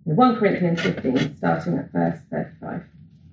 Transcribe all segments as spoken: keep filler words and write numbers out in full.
In First Corinthians fifteen, starting at verse thirty-five.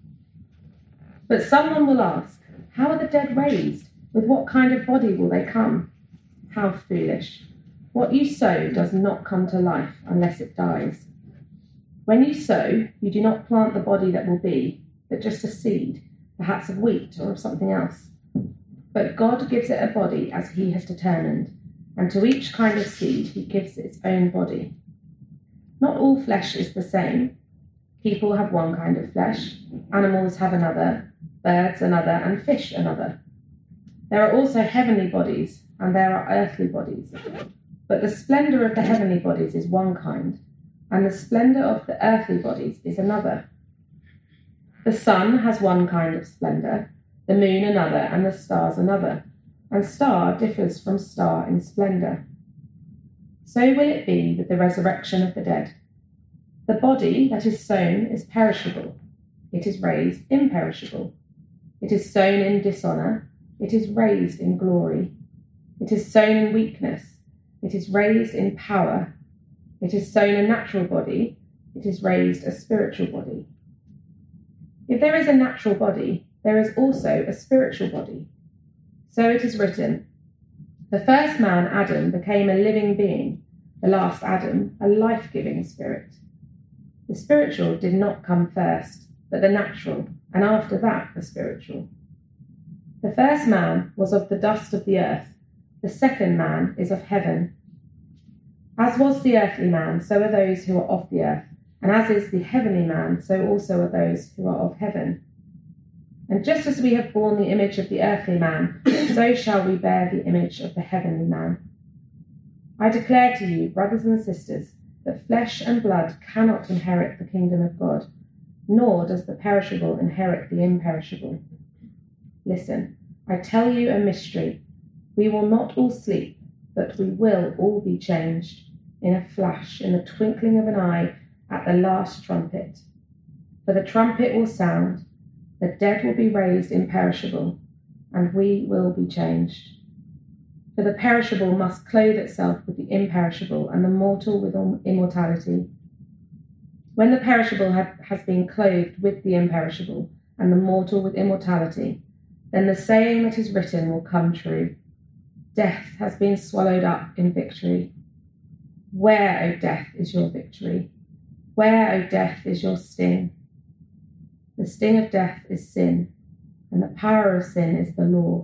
But someone will ask, how are the dead raised? With what kind of body will they come? How foolish. What you sow does not come to life unless it dies. When you sow, you do not plant the body that will be, but just a seed, perhaps of wheat or of something else. But God gives it a body as he has determined, and to each kind of seed he gives its own body. Not all flesh is the same. People have one kind of flesh, animals have another, birds another, and fish another. There are also heavenly bodies, and there are earthly bodies. But the splendour of the heavenly bodies is one kind, and the splendour of the earthly bodies is another. The sun has one kind of splendour, the moon another, and the stars another, and star differs from star in splendour. So will it be with the resurrection of the dead. The body that is sown is perishable, it is raised imperishable. It is sown in dishonour, it is raised in glory. It is sown in weakness, it is raised in power. It is sown a natural body, it is raised a spiritual body. If there is a natural body, there is also a spiritual body. So it is written, the first man, Adam, became a living being, the last Adam, a life-giving spirit. The spiritual did not come first, but the natural, and after that the spiritual. The first man was of the dust of the earth, the second man is of heaven. As was the earthly man, so are those who are of the earth, and as is the heavenly man, so also are those who are of heaven. And just as we have borne the image of the earthly man, so shall we bear the image of the heavenly man. I declare to you, brothers and sisters, that flesh and blood cannot inherit the kingdom of God, nor does the perishable inherit the imperishable. Listen, I tell you a mystery. We will not all sleep, but we will all be changed, in a flash, in the twinkling of an eye, at the last trumpet. For the trumpet will sound, the dead will be raised imperishable, and we will be changed. For the perishable must clothe itself with the imperishable, and the mortal with immortality. When the perishable have, has been clothed with the imperishable, and the mortal with immortality, then the saying that is written will come true. Death has been swallowed up in victory. Where, O death, is your victory? Where, O death, is your sting? The sting of death is sin, and the power of sin is the law.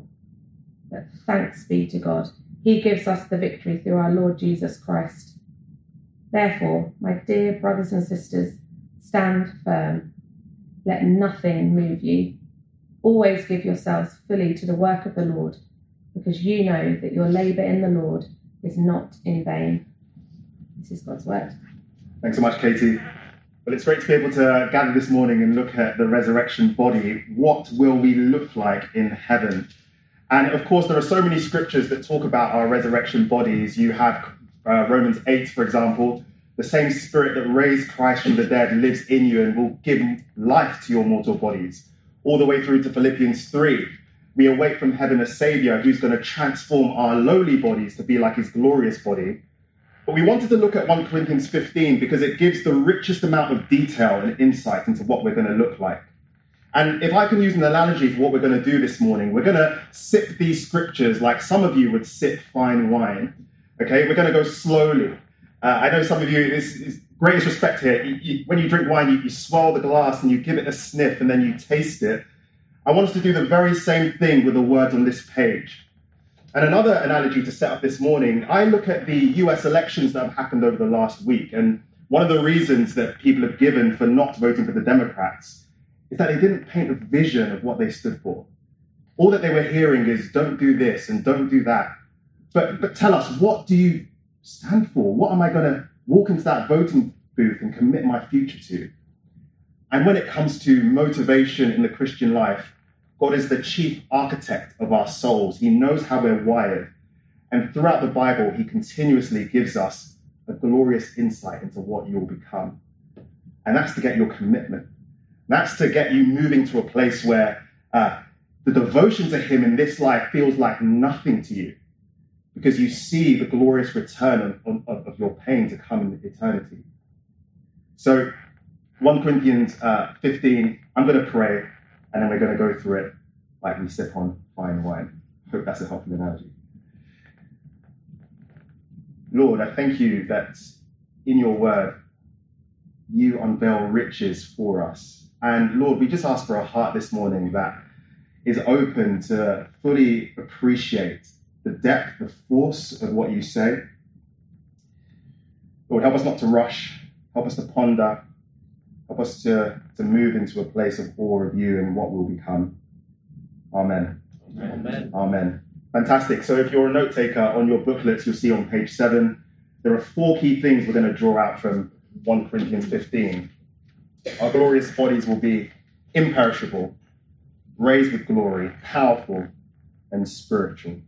But thanks be to God, he gives us the victory through our Lord Jesus Christ. Therefore, my dear brothers and sisters, stand firm. Let nothing move you. Always give yourselves fully to the work of the Lord, because you know that your labour in the Lord is not in vain. This is God's word. Thanks so much, Katie. Well, it's great to be able to gather this morning and look at the resurrection body. What will we look like in heaven? And of course, there are so many scriptures that talk about our resurrection bodies. You have uh, Romans eight, for example. The same spirit that raised Christ from the dead lives in you and will give life to your mortal bodies. All the way through to Philippians three. We await from heaven a saviour who's going to transform our lowly bodies to be like his glorious body. But we wanted to look at First Corinthians fifteen because it gives the richest amount of detail and insight into what we're going to look like. And if I can use an analogy for what we're going to do this morning, we're going to sip these scriptures like some of you would sip fine wine. Okay, we're going to go slowly. Uh, I know some of you, this is greatest respect here. You, you, when you drink wine, you, you swallow the glass and you give it a sniff and then you taste it. I want us to do the very same thing with the words on this page. And another analogy to set up this morning, I look at the U S elections that have happened over the last week. And one of the reasons that people have given for not voting for the Democrats is that they didn't paint a vision of what they stood for. All that they were hearing is don't do this and don't do that. But, but tell us, what do you stand for? What am I going to walk into that voting booth and commit my future to? And when it comes to motivation in the Christian life, God is the chief architect of our souls. He knows how we're wired. And throughout the Bible, he continuously gives us a glorious insight into what you'll become. And that's to get your commitment. That's to get you moving to a place where uh, the devotion to him in this life feels like nothing to you, because you see the glorious return of, of, of your pain to come in eternity. So First Corinthians uh, fifteen, I'm going to pray, and then we're going to go through it like we sip on fine wine. Hope that's a helpful analogy. Lord, I thank you that in your word, you unveil riches for us. And Lord, we just ask for a heart this morning that is open to fully appreciate the depth, the force of what you say. Lord, help us not to rush. Help us to ponder. Help us to, to move into a place of awe of you and what will become. Amen. Amen. Amen. Fantastic. So if you're a note taker, on your booklets, you'll see on page seven, there are four key things we're going to draw out from First Corinthians fifteen. Our glorious bodies will be imperishable, raised with glory, powerful, and spiritual.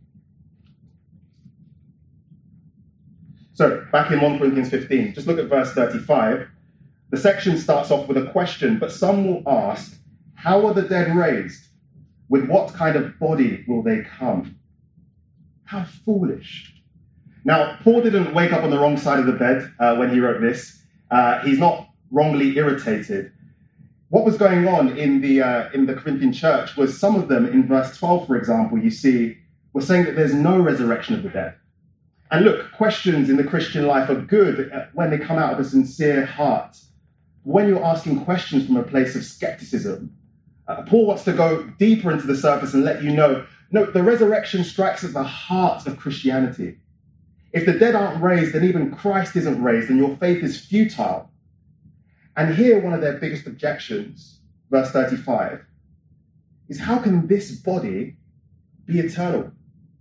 So back in First Corinthians fifteen, just look at verse thirty-five. The section starts off with a question, but some will ask, how are the dead raised? With what kind of body will they come? How foolish. Now, Paul didn't wake up on the wrong side of the bed uh, when he wrote this. Uh, he's not wrongly irritated. What was going on in the uh, in the Corinthian church was some of them, in verse twelve, for example, you see, were saying that there's no resurrection of the dead. And look, questions in the Christian life are good when they come out of a sincere heart. When you're asking questions from a place of skepticism, uh, Paul wants to go deeper into the surface and let you know, no, the resurrection strikes at the heart of Christianity. If the dead aren't raised, then even Christ isn't raised, and your faith is futile. And here, one of their biggest objections, verse thirty-five, is how can this body be eternal?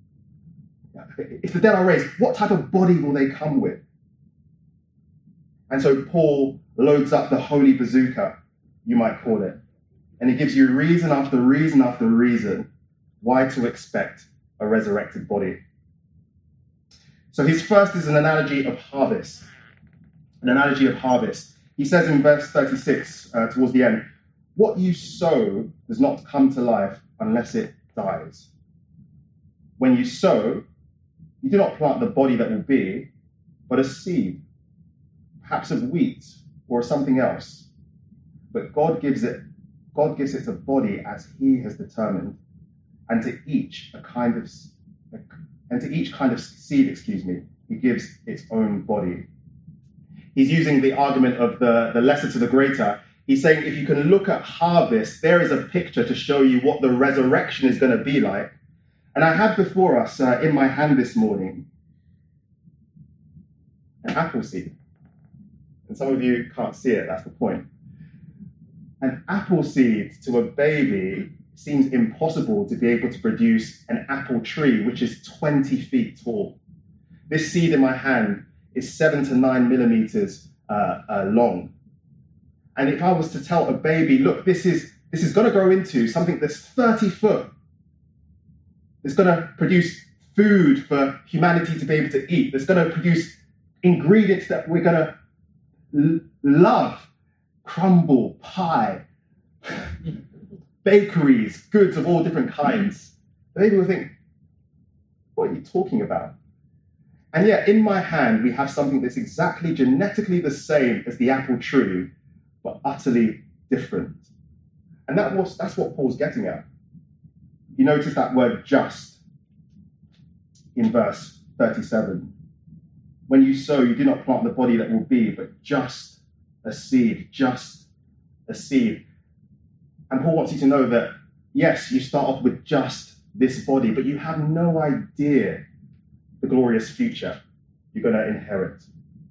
If the dead are raised, what type of body will they come with? And so Paul loads up the holy bazooka, you might call it, and he gives you reason after reason after reason why to expect a resurrected body. So his first is an analogy of harvest, an analogy of harvest. He says in verse thirty-six, uh, towards the end, what you sow does not come to life unless it dies. When you sow, you do not plant the body that will be, but a seed, perhaps of wheat or something else. But God gives it, God gives it a body as he has determined, and to each a kind of, and to each kind of seed, excuse me, he gives its own body. He's using the argument of the, the lesser to the greater. He's saying if you can look at harvest, there is a picture to show you what the resurrection is going to be like. And I have before us uh, in my hand this morning an apple seed. And some of you can't see it, that's the point. An apple seed to a baby seems impossible to be able to produce an apple tree, which is twenty feet tall. This seed in my hand is seven to nine millimeters uh, uh, long. And if I was to tell a baby, look, this is, this is going to grow into something that's thirty foot, it's going to produce food for humanity to be able to eat. It's going to produce ingredients that we're going to l- love. Crumble, pie, bakeries, goods of all different kinds. The baby will think, what are you talking about? And yet in my hand, we have something that's exactly genetically the same as the apple tree, but utterly different. And that was, that's what Paul's getting at. You notice that word just in verse thirty-seven. When you sow, you do not plant the body that will be, but just a seed, just a seed. And Paul wants you to know that, yes, you start off with just this body, but you have no idea the glorious future you're going to inherit.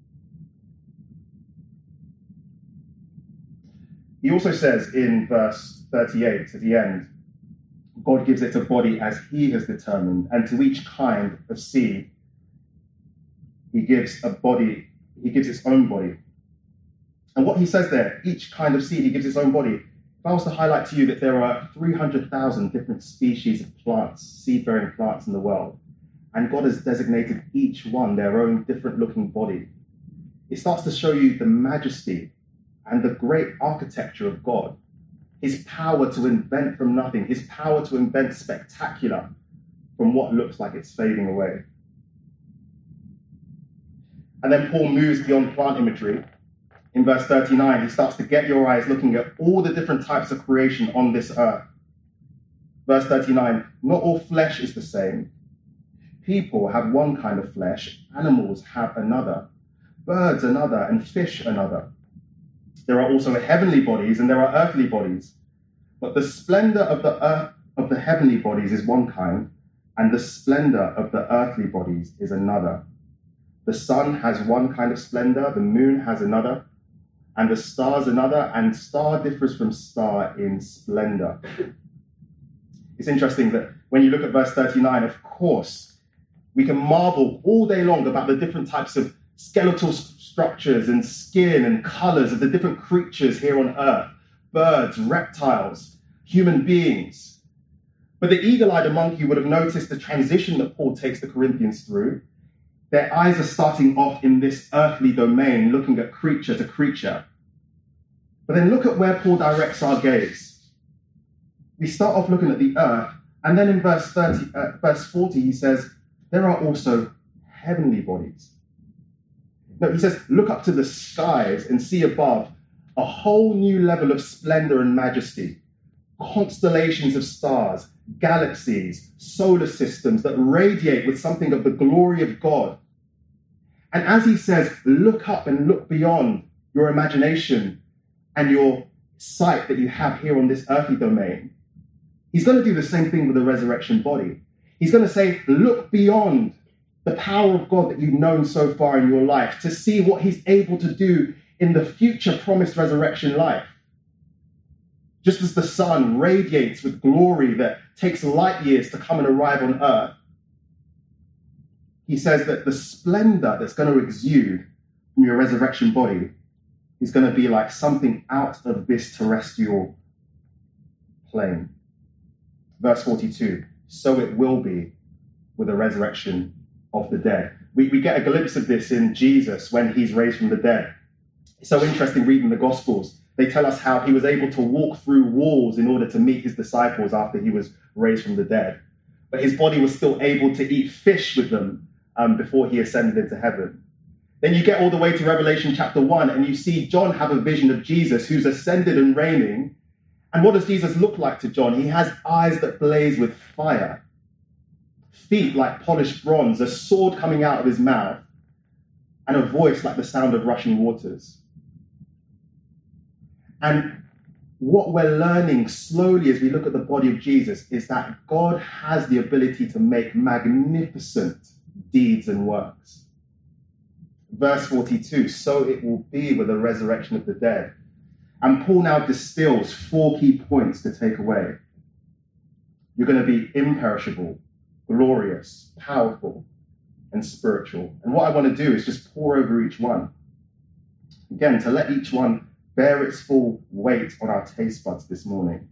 He also says in verse thirty-eight at the end, God gives it a body as he has determined, and to each kind of seed, he gives a body, he gives its own body. And what he says there, each kind of seed, he gives its own body. If I was to highlight to you that there are three hundred thousand different species of plants, seed-bearing plants in the world, and God has designated each one their own different looking body, it starts to show you the majesty and the great architecture of God. His power to invent from nothing, his power to invent spectacular from what looks like it's fading away. And then Paul moves beyond plant imagery In verse thirty-nine, he starts to get your eyes looking at all the different types of creation on this earth. Verse thirty-nine, not all flesh is the same. People have one kind of flesh, animals have another, birds another, and fish another. There are also heavenly bodies and there are earthly bodies. But the splendor of the earth of the heavenly bodies is one kind, and the splendor of the earthly bodies is another. The sun has one kind of splendor, the moon has another, and the stars another, and star differs from star in splendor. It's interesting that when you look at verse thirty-nine, of course, we can marvel all day long about the different types of skeletal structures and skin and colors of the different creatures here on earth, birds, reptiles, human beings. But the eagle-eyed among you would have noticed the transition that Paul takes the Corinthians through. Their eyes are starting off in this earthly domain, looking at creature to creature. But then look at where Paul directs our gaze. We start off looking at the earth, and then in verse thirty, uh, verse forty, he says, there are also heavenly bodies. No, he says, look up to the skies and see above a whole new level of splendor and majesty. Constellations of stars, galaxies, solar systems that radiate with something of the glory of God. And as he says, look up and look beyond your imagination and your sight that you have here on this earthly domain, he's going to do the same thing with the resurrection body. He's going to say, look beyond the power of God that you've known so far in your life to see what he's able to do in the future promised resurrection life. Just as the sun radiates with glory that takes light years to come and arrive on earth, he says that the splendor that's going to exude from your resurrection body is going to be like something out of this terrestrial plane. Verse forty-two, so it will be with the resurrection of the dead. We, we get a glimpse of this in Jesus when he's raised from the dead. It's so interesting reading the Gospels. They tell us how he was able to walk through walls in order to meet his disciples after he was raised from the dead. But his body was still able to eat fish with them um, before he ascended into heaven. Then you get all the way to Revelation chapter one and you see John have a vision of Jesus who's ascended and reigning. And what does Jesus look like to John? He has eyes that blaze with fire, feet like polished bronze, a sword coming out of his mouth, and a voice like the sound of rushing waters. And what we're learning slowly as we look at the body of Jesus is that God has the ability to make magnificent deeds and works. Verse forty-two, so it will be with the resurrection of the dead. And Paul now distills four key points to take away. You're going to be imperishable, glorious, powerful, and spiritual. And what I want to do is just pour over each one. Again, to let each one bear its full weight on our taste buds this morning.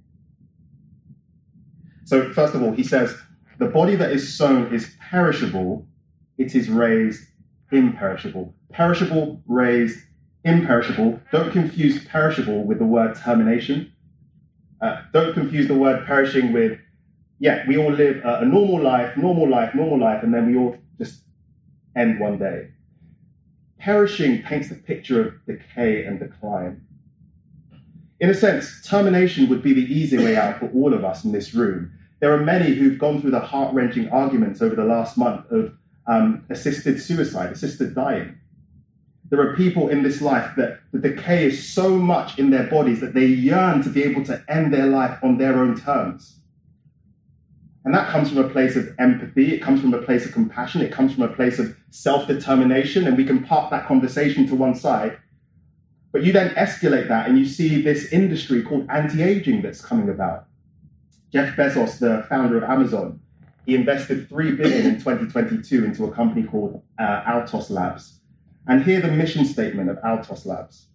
So first of all, he says, the body that is sown is perishable, it is raised imperishable. Perishable, raised imperishable. Don't confuse perishable with the word termination. Uh, don't confuse the word perishing with, yeah, we all live a, a normal life, normal life, normal life, and then we all just end one day. Perishing paints the picture of decay and decline. In a sense, termination would be the easy way out for all of us in this room. There are many who've gone through the heart-wrenching arguments over the last month of um, assisted suicide, assisted dying. There are people in this life that the decay is so much in their bodies that they yearn to be able to end their life on their own terms. And that comes from a place of empathy, it comes from a place of compassion, it comes from a place of self-determination, and we can park that conversation to one side. But you then escalate that and you see this industry called anti-aging that's coming about. Jeff Bezos, the founder of Amazon, he invested three billion dollars in twenty twenty-two into a company called uh, Altos Labs. And hear the mission statement of Altos Labs.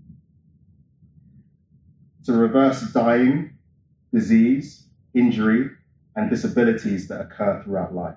To reverse dying, disease, injury, and disabilities that occur throughout life.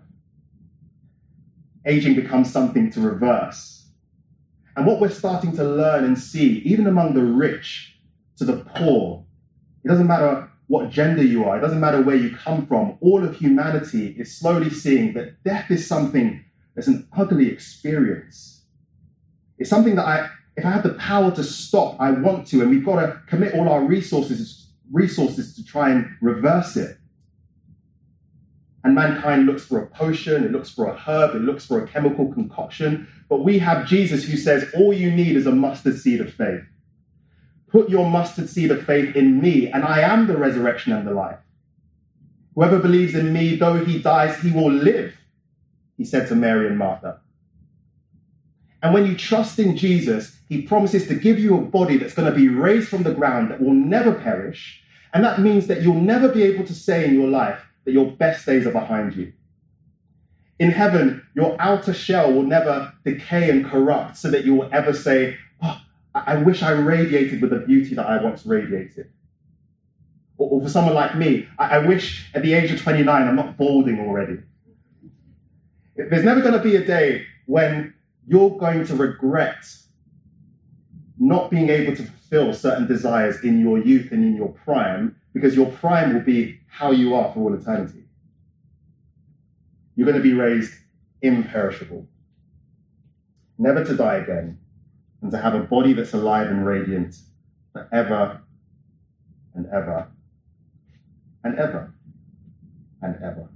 Aging becomes something to reverse. And what we're starting to learn and see, even among the rich to the poor, it doesn't matter what gender you are, it doesn't matter where you come from, all of humanity is slowly seeing that death is something that's an ugly experience. It's something that I, if I have the power to stop, I want to, and we've got to commit all our resources, resources to try and reverse it. And mankind looks for a potion, it looks for a herb, it looks for a chemical concoction. But we have Jesus who says, all you need is a mustard seed of faith. Put your mustard seed of faith in me, and I am the resurrection and the life. Whoever believes in me, though he dies, he will live, he said to Mary and Martha. And when you trust in Jesus, he promises to give you a body that's going to be raised from the ground that will never perish. And that means that you'll never be able to say in your life that your best days are behind you. In heaven, your outer shell will never decay and corrupt so that you will ever say, oh, I wish I radiated with the beauty that I once radiated. Or, or for someone like me, I, I wish at the age of twenty-nine, I'm not balding already. There's never going to be a day when you're going to regret not being able to fulfill certain desires in your youth and in your prime, because your prime will be how you are for all eternity. You're going to be raised imperishable, never to die again, and to have a body that's alive and radiant forever and ever and ever and ever.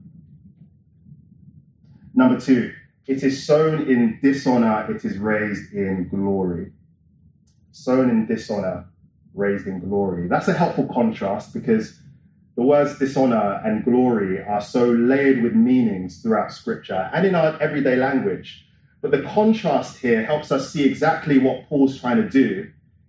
Number two, it is sown in dishonor, it is raised in glory. Sown in dishonor, raised in glory. That's a helpful contrast because the words dishonor and glory are so layered with meanings throughout Scripture and in our everyday language. But the contrast here helps us see exactly what Paul's trying to do.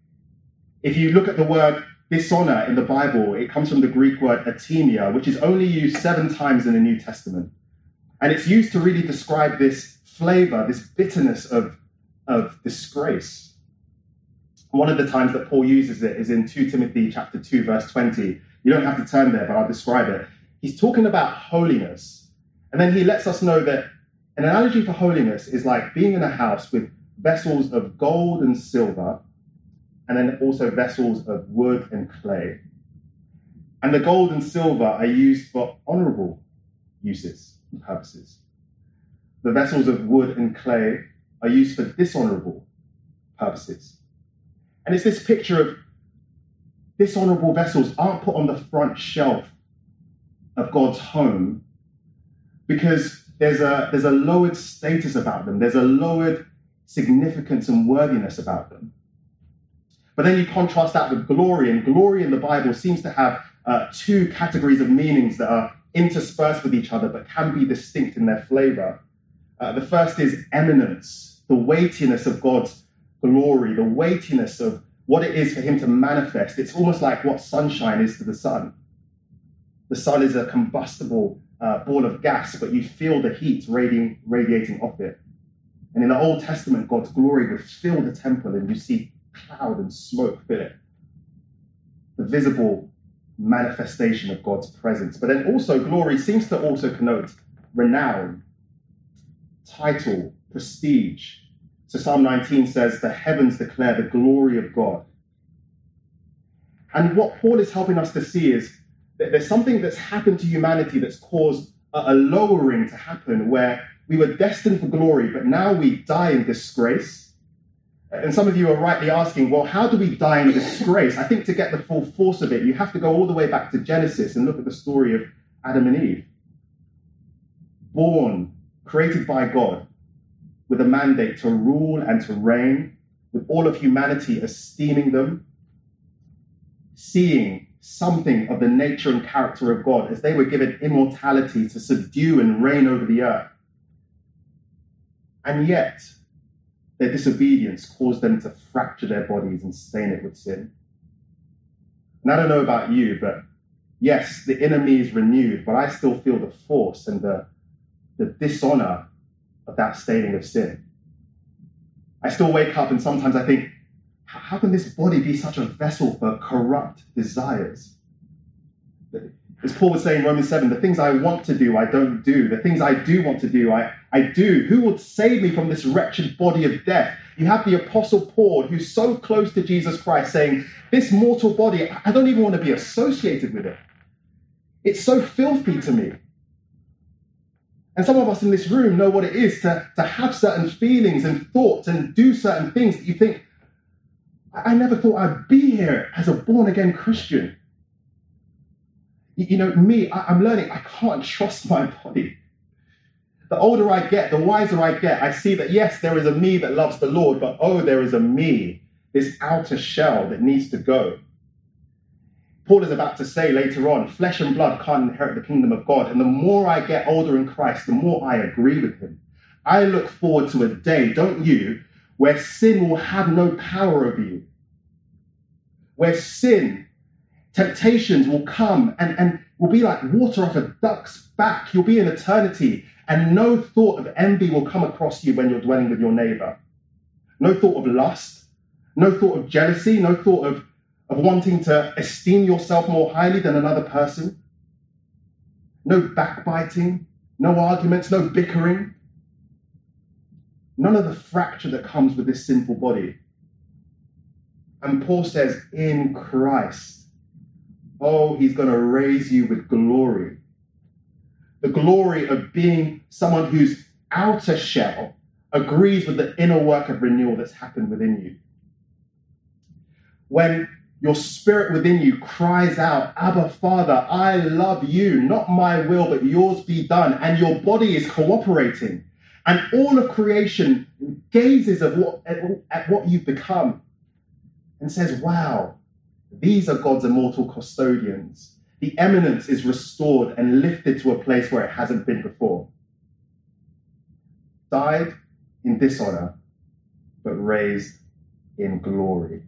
If you look at the word dishonor in the Bible, it comes from the Greek word atimia, which is only used seven times in the New Testament. And it's used to really describe this flavor, this bitterness of, of disgrace. One of the times that Paul uses it is in Second Timothy chapter two, verse twenty. You don't have to turn there, but I'll describe it. He's talking about holiness. And then he lets us know that an analogy for holiness is like being in a house with vessels of gold and silver, and then also vessels of wood and clay. And the gold and silver are used for honorable uses and purposes. The vessels of wood and clay are used for dishonorable purposes. And it's this picture of dishonorable vessels aren't put on the front shelf of God's home because there's a, there's a lowered status about them. There's a lowered significance and worthiness about them. But then you contrast that with glory, and glory in the Bible seems to have uh, two categories of meanings that are interspersed with each other but can be distinct in their flavor. Uh, the first is eminence, the weightiness of God's glory, the weightiness of what it is for him to manifest. It's almost like what sunshine is to the sun. The sun is a combustible uh, ball of gas, but you feel the heat radiating, radiating off it. And in the Old Testament, God's glory would fill the temple and you see cloud and smoke fill it. The visible manifestation of God's presence. But then also glory seems to also connote renown, title, prestige. So Psalm nineteen says, the heavens declare the glory of God. And what Paul is helping us to see is that there's something that's happened to humanity that's caused a, a lowering to happen where we were destined for glory, but now we die in disgrace. And some of you are rightly asking, well, how do we die in disgrace? I think to get the full force of it, you have to go all the way back to Genesis and look at the story of Adam and Eve. Born, created by God, with a mandate to rule and to reign, with all of humanity esteeming them, seeing something of the nature and character of God as they were given immortality to subdue and reign over the earth. And yet, their disobedience caused them to fracture their bodies and stain it with sin. And I don't know about you, but yes, the enemy is renewed, but I still feel the force and the, the dishonor of that staining of sin. I still wake up and sometimes I think, how can this body be such a vessel for corrupt desires? As Paul was saying in Romans seven, the things I want to do, I don't do. The things I do want to do, I, I do. Who will save me from this wretched body of death? You have the Apostle Paul, who's so close to Jesus Christ, saying, this mortal body, I don't even want to be associated with it. It's so filthy to me. And some of us in this room know what it is to, to have certain feelings and thoughts and do certain things that you think, I never thought I'd be here as a born-again Christian. You know, me, I'm learning I can't trust my body. The older I get, the wiser I get, I see that, yes, there is a me that loves the Lord, but oh, there is a me, this outer shell that needs to go. Paul is about to say later on, flesh and blood can't inherit the kingdom of God. And the more I get older in Christ, the more I agree with him. I look forward to a day, don't you, where sin will have no power over you. Where sin, temptations will come and, and will be like water off a duck's back. You'll be in eternity and no thought of envy will come across you when you're dwelling with your neighbor. No thought of lust, no thought of jealousy, no thought of, of wanting to esteem yourself more highly than another person. No backbiting, no arguments, no bickering. None of the fracture that comes with this sinful body. And Paul says, in Christ, oh, he's going to raise you with glory. The glory of being someone whose outer shell agrees with the inner work of renewal that's happened within you. When your spirit within you cries out, Abba, Father, I love you, not my will, but yours be done. And your body is cooperating. And all of creation gazes at what, at, at what you've become and says, wow, these are God's immortal custodians. The eminence is restored and lifted to a place where it hasn't been before. Died in dishonor, but raised in glory.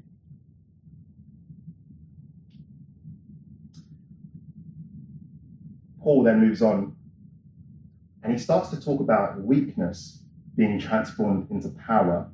Paul then moves on and he starts to talk about weakness being transformed into power.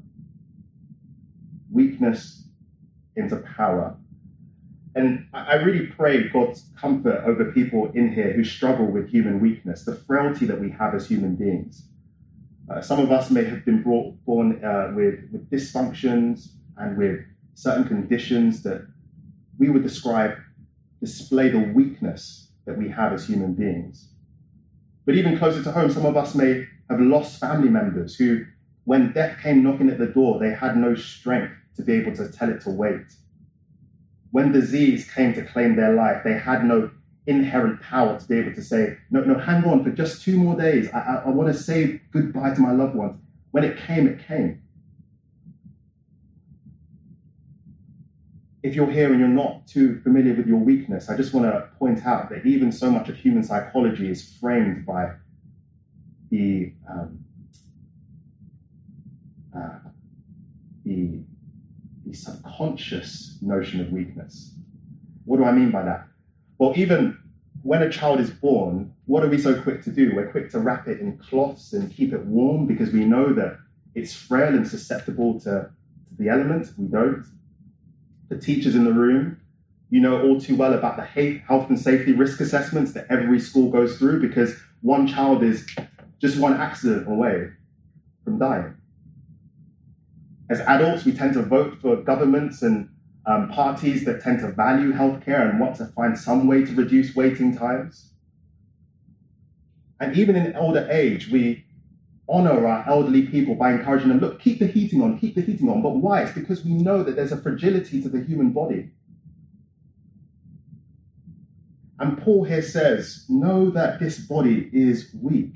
Weakness into power. And I really pray God's comfort over people in here who struggle with human weakness, the frailty that we have as human beings. Uh, some of us may have been brought, born uh, with, with dysfunctions and with certain conditions that we would describe display the weakness that we have as human beings. But even closer to home, some of us may have lost family members who, when death came knocking at the door, they had no strength to be able to tell it to wait. When disease came to claim their life, they had no inherent power to be able to say, no, no, hang on for just two more days. I, I, I want to say goodbye to my loved ones. When it came, it came. If you're here and you're not too familiar with your weakness, I just want to point out that even so much of human psychology is framed by the, um, uh, the, the subconscious notion of weakness. What do I mean by that? Well, even when a child is born, what are we so quick to do? We're quick to wrap it in cloths and keep it warm because we know that it's frail and susceptible to, to the elements. We don't. The teachers in the room, you know all too well about the health and safety risk assessments that every school goes through because one child is just one accident away from dying. As adults, we tend to vote for governments and um, parties that tend to value healthcare and want to find some way to reduce waiting times. And even in older age, we honor our elderly people by encouraging them, look, keep the heating on, keep the heating on. But why? It's because we know that there's a fragility to the human body. And Paul here says, know that this body is weak.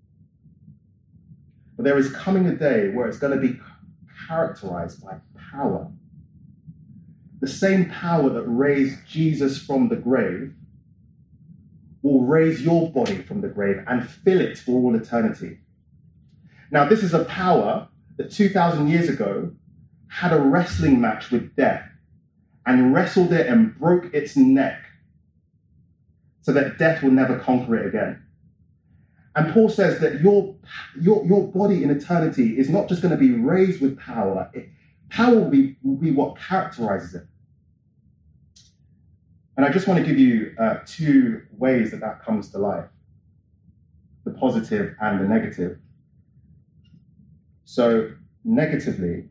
But there is coming a day where it's going to be characterized by power. The same power that raised Jesus from the grave will raise your body from the grave and fill it for all eternity. Now, this is a power that two thousand years ago had a wrestling match with death and wrestled it and broke its neck so that death will never conquer it again. And Paul says that your, your, your body in eternity is not just going to be raised with power. It, power will be, will be what characterizes it. And I just want to give you uh, two ways that that comes to life, the positive and the negative. So negatively,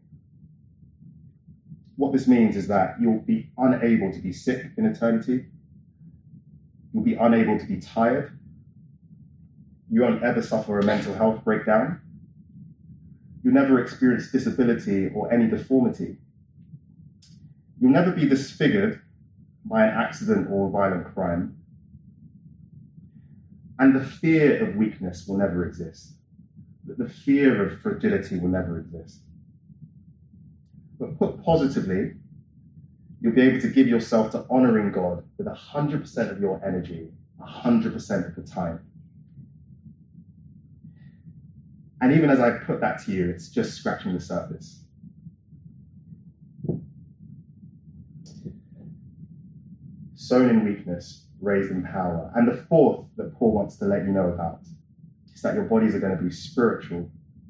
what this means is that you'll be unable to be sick in eternity. You'll be unable to be tired. You won't ever suffer a mental health breakdown. You'll never experience disability or any deformity. You'll never be disfigured by an accident or a violent crime. And the fear of weakness will never exist. The fear of fragility will never exist. But put positively, you'll be able to give yourself to honoring God with one hundred percent of your energy, one hundred percent of the time. And even as I put that to you, it's just scratching the surface. Sown in weakness, raised in power. And the fourth that Paul wants to let you know about is that your bodies are going to be spiritual.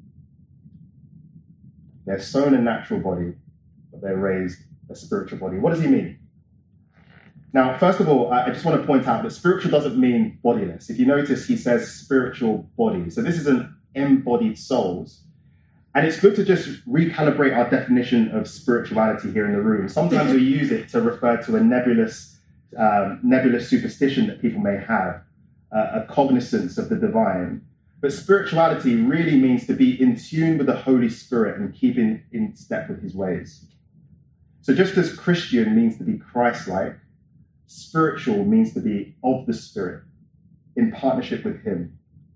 They're sown a natural body, but they're raised a spiritual body. What does he mean? Now, first of all, I just want to point out that spiritual doesn't mean bodiless. If you notice, he says spiritual body. So this isn't embodied souls. And it's good to just recalibrate our definition of spirituality here in the room. Sometimes we use it to refer to a nebulous, um, nebulous superstition that people may have, uh, a cognizance of the divine. But spirituality really means to be in tune with the Holy Spirit and keeping in step with his ways. So just as Christian means to be Christ-like, spiritual means to be of the Spirit, in partnership with him.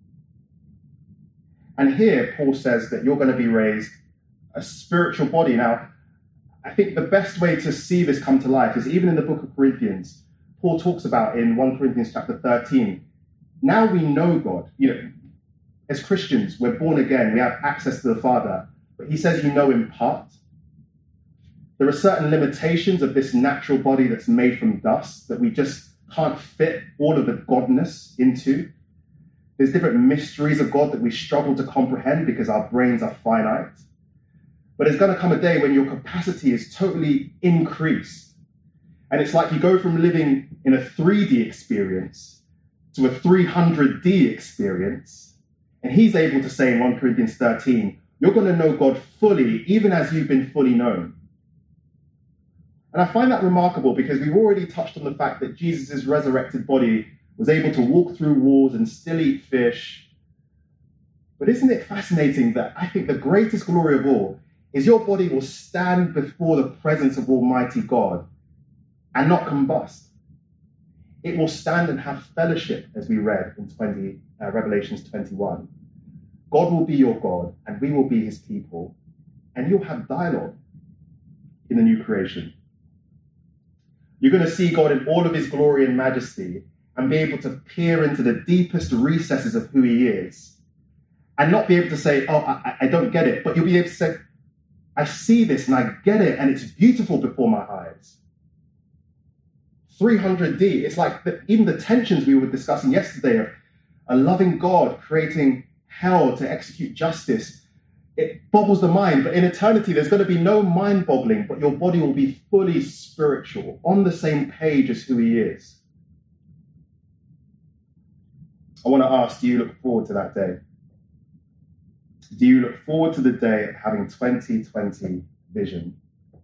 And here, Paul says that you're going to be raised a spiritual body. Now, I think the best way to see this come to life is even in the book of Corinthians. Paul talks about in First Corinthians chapter thirteen, now we know God. You know, as Christians, we're born again, we have access to the Father. But he says you know in part. There are certain limitations of this natural body that's made from dust that we just can't fit all of the godness into. There's different mysteries of God that we struggle to comprehend because our brains are finite. But there's going to come a day when your capacity is totally increased. And it's like you go from living in a three D experience to a three hundred D experience. And he's able to say in First Corinthians thirteen, you're going to know God fully, even as you've been fully known. And I find that remarkable because we've already touched on the fact that Jesus' resurrected body was able to walk through walls and still eat fish. But isn't it fascinating that I think the greatest glory of all is your body will stand before the presence of Almighty God and not combust. It will stand and have fellowship, as we read in twenty, uh, Revelations twenty-one. God will be your God and we will be his people, and you'll have dialogue in the new creation. You're going to see God in all of his glory and majesty and be able to peer into the deepest recesses of who he is and not be able to say, oh, I, I don't get it. But you'll be able to say, I see this and I get it and it's beautiful before my eyes. three hundred D, it's like the, even the tensions we were discussing yesterday of a loving God creating hell to execute justice. It bogles the mind, but in eternity, there's going to be no mind-boggling, but your body will be fully spiritual, on the same page as who he is. I want to ask, do you look forward to that day? Do you look forward to the day of having twenty twenty vision?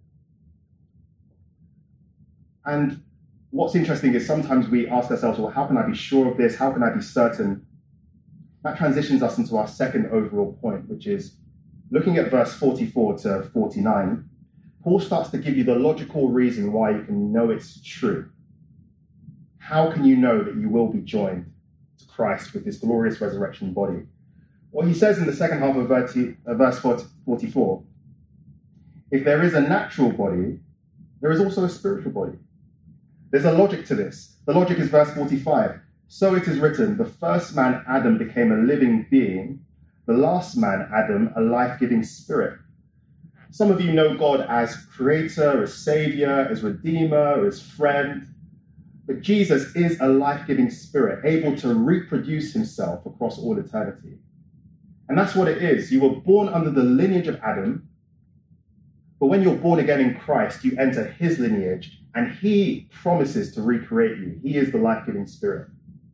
And what's interesting is sometimes we ask ourselves, well, how can I be sure of this? How can I be certain? That transitions us into our second overall point, which is looking at verse forty-four to forty-nine. Paul starts to give you the logical reason why you can know it's true. How can you know that you will be joined to Christ with this glorious resurrection body? Well, he says in the second half of verse forty-four, if there is a natural body, there is also a spiritual body. There's a logic to this. The logic is verse forty-five. So it is written, the first man, Adam, became a living being. The last man, Adam, a life-giving spirit. Some of you know God as creator, as savior, as redeemer, as friend. But Jesus is a life-giving spirit, able to reproduce himself across all eternity. And that's what it is. You were born under the lineage of Adam, but when you're born again in Christ, you enter his lineage, and he promises to recreate you. He is the life-giving spirit.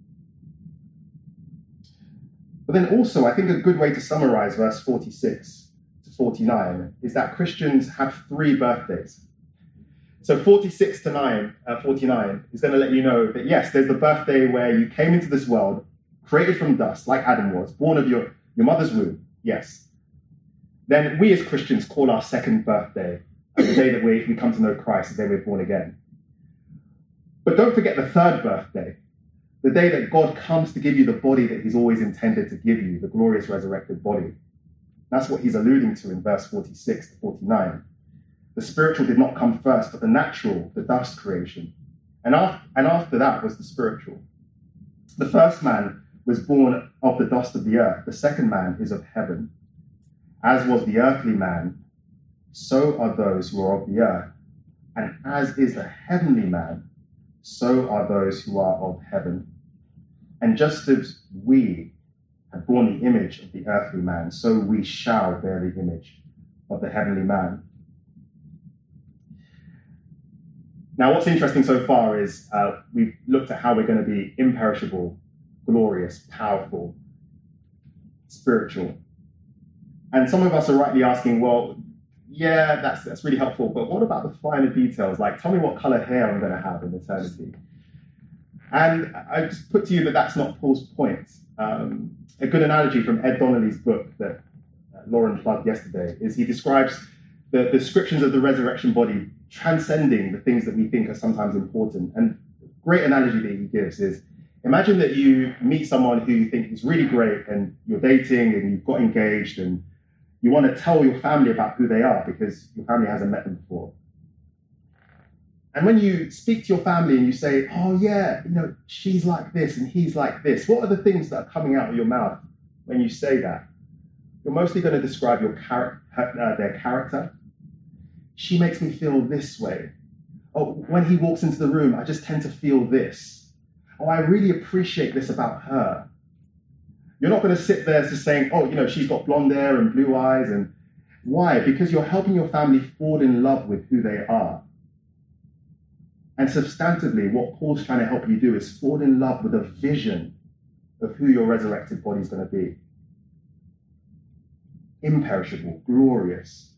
But then also, I think a good way to summarize verse forty-six to forty-nine is that Christians have three birthdays. So forty-six to nine, uh, forty-nine is going to let you know that, yes, there's the birthday where you came into this world, created from dust, like Adam was, born of your, your mother's womb, yes. Then we as Christians call our second birthday the day that we, we come to know Christ, the day we're born again. But don't forget the third birthday, the day that God comes to give you the body that he's always intended to give you, the glorious resurrected body. That's what he's alluding to in verse forty-six to forty-nine. The spiritual did not come first, but the natural, the dust creation. And after, and after that was the spiritual. The first man was born of the dust of the earth. The second man is of heaven. As was the earthly man, so are those who are of the earth. And as is the heavenly man, so are those who are of heaven. And just as we have borne the image of the earthly man, so we shall bear the image of the heavenly man. Now, what's interesting so far is uh, we've looked at how we're going to be imperishable, glorious, powerful, spiritual. And some of us are rightly asking, well, yeah, that's that's really helpful, but what about the finer details? Like, tell me what color hair I'm going to have in eternity. And I just put to you that that's not Paul's point. Um, a good analogy from Ed Donnelly's book that uh, Lauren plugged yesterday is he describes the descriptions of the resurrection body transcending the things that we think are sometimes important. And a great analogy that he gives is, imagine that you meet someone who you think is really great and you're dating and you've got engaged and you want to tell your family about who they are because your family hasn't met them before. And when you speak to your family and you say, oh yeah, you know, she's like this and he's like this, what are the things that are coming out of your mouth when you say that? You're mostly going to describe your char- uh, their character. She makes me feel this way. Oh, when he walks into the room, I just tend to feel this. Oh, I really appreciate this about her. You're not going to sit there just saying, oh, you know, she's got blonde hair and blue eyes. And why? Because you're helping your family fall in love with who they are. And substantively, what Paul's trying to help you do is fall in love with a vision of who your resurrected body is going to be. Imperishable, glorious.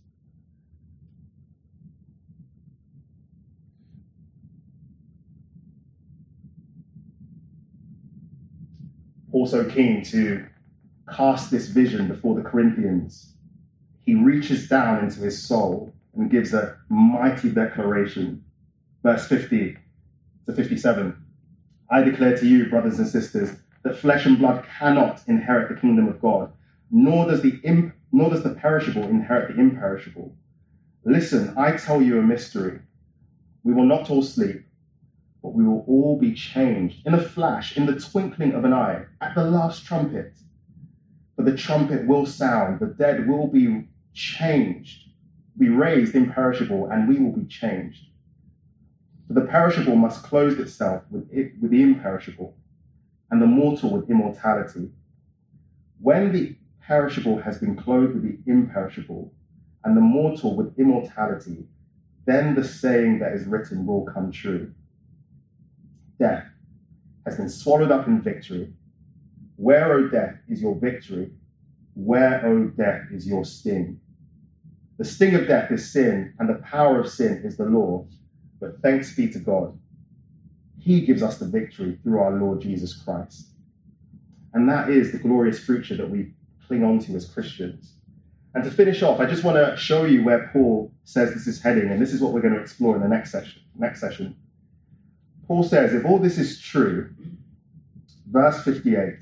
Also keen to cast this vision before the Corinthians. He reaches down into his soul and gives a mighty declaration. Verse fifty to fifty-seven. I declare to you, brothers and sisters, that flesh and blood cannot inherit the kingdom of God, nor does the imp- nor does the perishable inherit the imperishable. Listen, I tell you a mystery. We will not all sleep, but we will all be changed in a flash, in the twinkling of an eye, at the last trumpet. For the trumpet will sound, the dead will be changed, be raised imperishable, and we will be changed. For the perishable must clothe itself with, it, with the imperishable, and the mortal with immortality. When the perishable has been clothed with the imperishable, and the mortal with immortality, then the saying that is written will come true. Death has been swallowed up in victory. Where, O death, is your victory? Where, O death, is your sting? The sting of death is sin, and the power of sin is the law. But thanks be to God. He gives us the victory through our Lord Jesus Christ. And that is the glorious future that we cling on to as Christians. And to finish off, I just want to show you where Paul says this is heading, and this is what we're going to explore in the next session. Next session. Paul says, if all this is true, verse fifty-eight,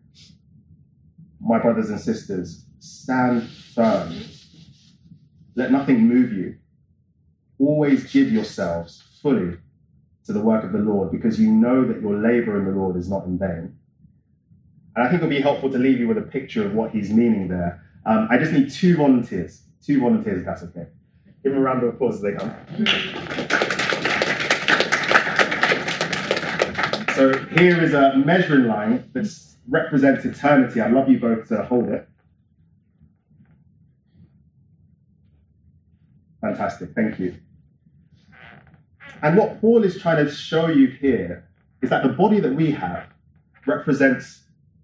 my brothers and sisters, stand firm. Let nothing move you. Always give yourselves fully to the work of the Lord, because you know that your labor in the Lord is not in vain. And I think it'll be helpful to leave you with a picture of what he's meaning there. Um, I just need two volunteers. Two volunteers, if that's okay. Give them a round of applause as they come. So here is a measuring line that represents eternity. I'd love you both to hold it. Fantastic, thank you. And what Paul is trying to show you here is that the body that we have represents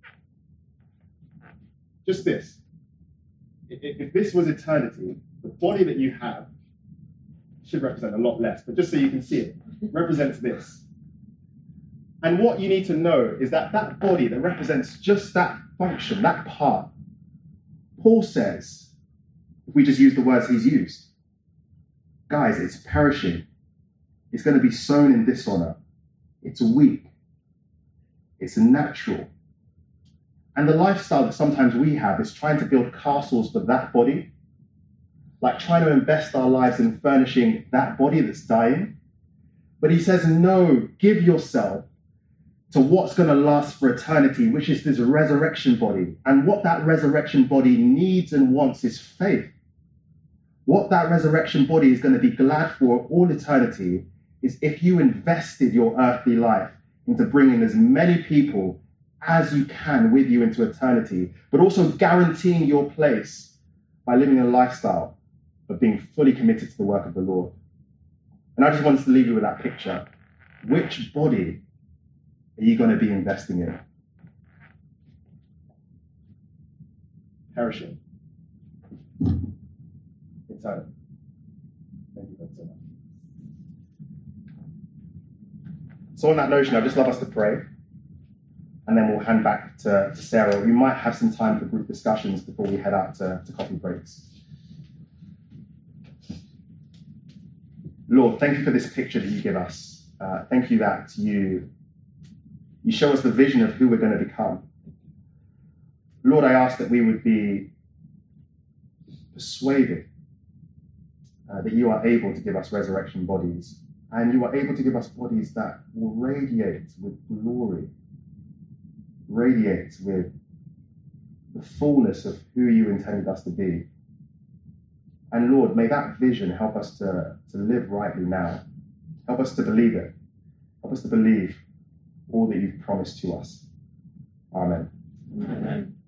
just this. If this was eternity, the body that you have should represent a lot less, but just so you can see it, represents this. And what you need to know is that that body that represents just that function, that part, Paul says, if we just use the words he's used, guys, it's perishing. It's going to be sown in dishonor. It's weak. It's natural. And the lifestyle that sometimes we have is trying to build castles for that body, like trying to invest our lives in furnishing that body that's dying. But he says, no, give yourself to what's going to last for eternity, which is this resurrection body. And what that resurrection body needs and wants is faith. What that resurrection body is going to be glad for all eternity is if you invested your earthly life into bringing as many people as you can with you into eternity, but also guaranteeing your place by living a lifestyle of being fully committed to the work of the Lord. And I just wanted to leave you with that picture. Which body are you going to be investing in? Perishing. Eternal. Thank you so much. So on that notion, I'd just love us to pray, and then we'll hand back to, to Sarah. We might have some time for group discussions before we head out to, to coffee breaks. Lord, thank you for this picture that you give us. Uh, thank you that you, you show us the vision of who we're going to become. Lord, I ask that we would be persuaded uh, that you are able to give us resurrection bodies, and you are able to give us bodies that will radiate with glory, radiate with the fullness of who you intended us to be. And Lord, may that vision help us to, to live rightly now. Help us to believe it. Help us to believe all that you've promised to us. Amen. Amen.